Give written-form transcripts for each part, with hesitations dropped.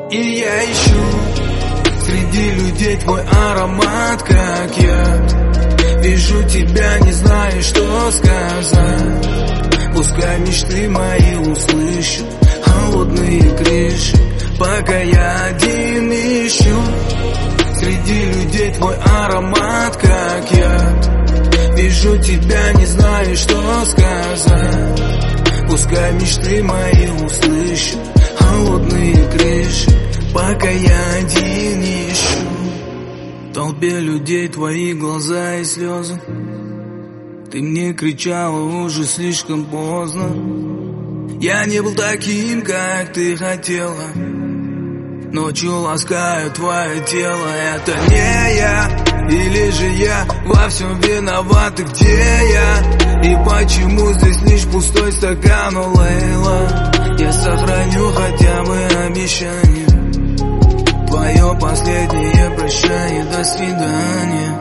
И я ищу среди людей твой аромат, как я. Вижу тебя, не знаю, что сказать. Пускай мечты мои услышат холодные крыши, пока я один ищу среди людей твой аромат, как я. Вижу тебя, не знаю, что сказать. Пускай мечты мои услышат холодные крыши, пока я один ищу. В толпе людей твои глаза и слезы. Ты мне кричала уже слишком поздно. Я не был таким, как ты хотела. Ночью ласкаю твое тело. Это не я, или же я во всем виноват? И где я? И почему здесь лишь пустой стакан, о Лейла? Я сохраню хотя бы обещание, твое последнее прощание. До свидания.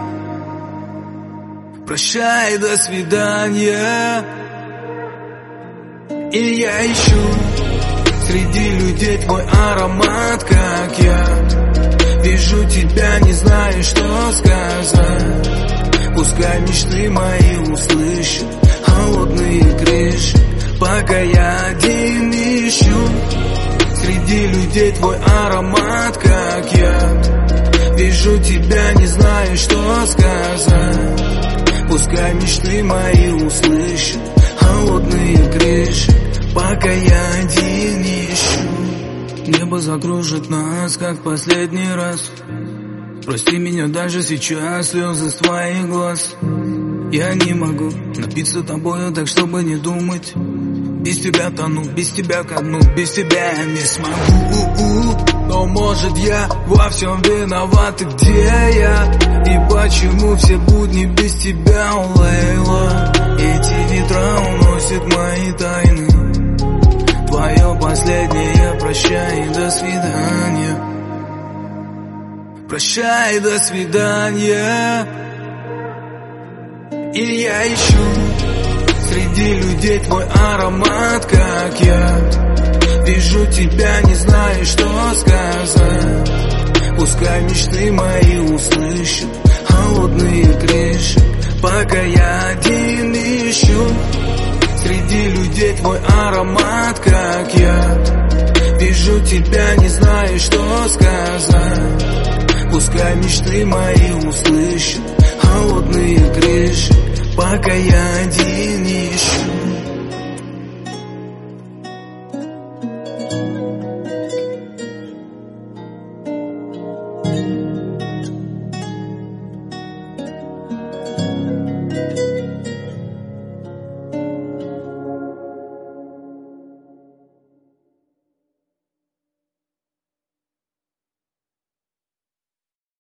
Прощай, до свидания. И я ищу среди людей твой аромат, как я. Вижу тебя, не знаю, что сказать. Пускай мечты мои услышат холодные крыши, пока я один ищу среди людей твой аромат, как я. Вижу тебя, не знаю, что сказать. Пускай мечты мои услышат холодные крыши, пока я один ищу. Небо закружит нас, как последний раз. Прости меня даже сейчас, слезы с твоих глаз. Я не могу напиться тобою так, чтобы не думать. Без тебя тону, без тебя ко дну, без тебя я не смогу. Но может я во всем виноват? И где я? И почему все будни без тебя, о Лейла? Эти ветра уносят мои тайны. Твое последнее прощай, до свидания. Прощай, до свидания. И я ищу среди людей твой аромат, как я. Вижу тебя, не знаю, что сказать. Пускай мечты мои услышат холодные крыши, пока я один ищу среди людей твой аромат, как я. Вижу тебя, не знаю, что сказать. Пускай мечты мои услышат холодные крыши, пока я один ищу.